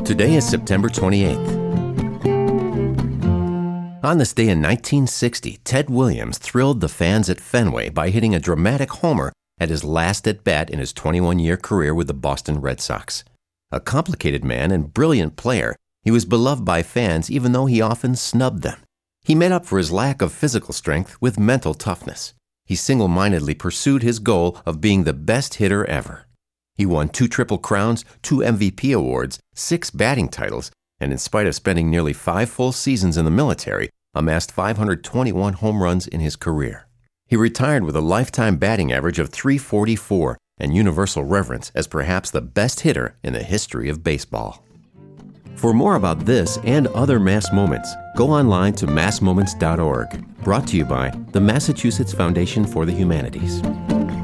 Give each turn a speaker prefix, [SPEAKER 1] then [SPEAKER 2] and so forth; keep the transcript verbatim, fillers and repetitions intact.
[SPEAKER 1] Today is September twenty-eighth. On this day in nineteen sixty, Ted Williams thrilled the fans at Fenway by hitting a dramatic homer at his last at-bat in his twenty-one-year career with the Boston Red Sox. A complicated man and brilliant player, he was beloved by fans even though he often snubbed them. He made up for his lack of physical strength with mental toughness. He single-mindedly pursued his goal of being the best hitter ever. He won two Triple Crowns, two M V P awards, six batting titles, and in spite of spending nearly five full seasons in the military, amassed five hundred twenty-one home runs in his career. He retired with a lifetime batting average of three forty-four and universal reverence as perhaps the best hitter in the history of baseball. For more about this and other Mass Moments, go online to mass moments dot org. Brought to you by the Massachusetts Foundation for the Humanities.